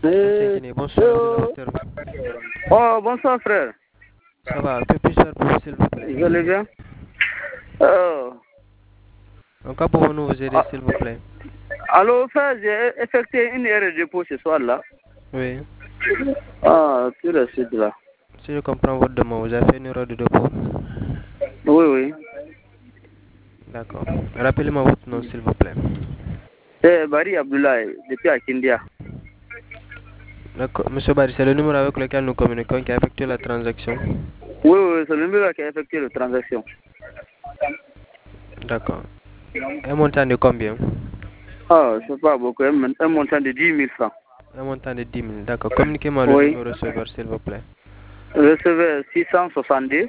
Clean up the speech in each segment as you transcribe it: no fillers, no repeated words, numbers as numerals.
Bonsoir, docteur. Oh, bonsoir frère. Ça va, un peu plus faire pour vous, s'il vous plaît. Vous allez bien? Oh. En cas pouvons-nous vous aider, s'il vous plaît? Allô, frère, j'ai effectué une erreur de dépôt ce soir-là. Oui. Ah, tout le sud là. Si je comprends votre demande, vous avez fait une erreur de dépôt? Oui, oui. D'accord. Rappelez-moi votre nom, s'il vous plaît. C'est Bari Abdoulaye, depuis Akindia. D'accord. Monsieur Barry, c'est le numéro avec lequel nous communiquons qui a effectué la transaction? Oui, oui, c'est le numéro qui a effectué la transaction. D'accord. Un montant de combien? Ah, c'est pas beaucoup, un montant de 10 000 francs. Un montant de 10 000. D'accord. Communiquez-moi le numéro receveur, s'il vous plaît. Receveur 662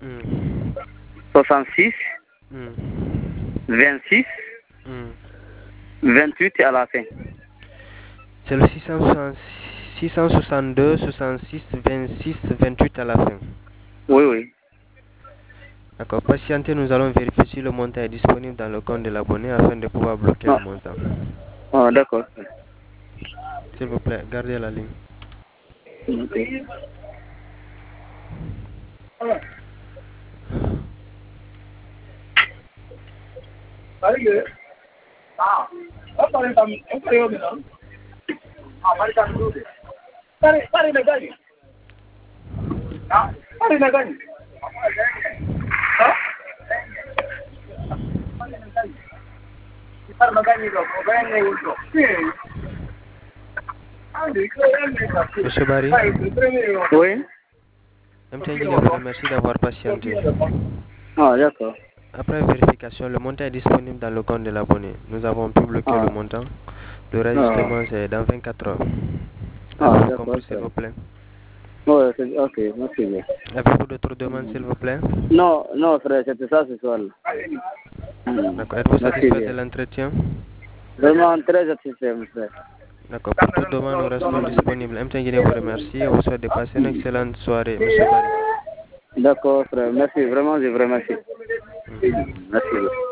66 26 28 à la fin. C'est le 662 66 26 28 à la fin. Oui, oui. D'accord. Patientez, nous allons vérifier si le montant est disponible dans le compte de l'abonné afin de pouvoir bloquer le montant. Ah, d'accord. S'il vous plaît, gardez la ligne. Okay. Monsieur Barry? Oui. MTN vous remercie d'avoir patienté. Ah, d'accord. Après vérification, le montant est disponible dans le compte de l'abonné. Nous avons pu bloquer le montant. Le registrement, c'est dans 24 heures. Avez-vous compris, s'il vous plaît? Oui, ok, merci bien. Avez-vous d'autres demandes, s'il vous plaît? Non, non, frère, c'était ça ce soir. D'accord. Êtes-vous satisfait de l'entretien? Vraiment très satisfait, mon frère. D'accord. Pour toute demande, nous restons disponibles. MTN vous remercie et vous souhaite de passer une excellente soirée, monsieur Barry. D'accord, frère. Merci, vraiment, je vous remercie. Merci.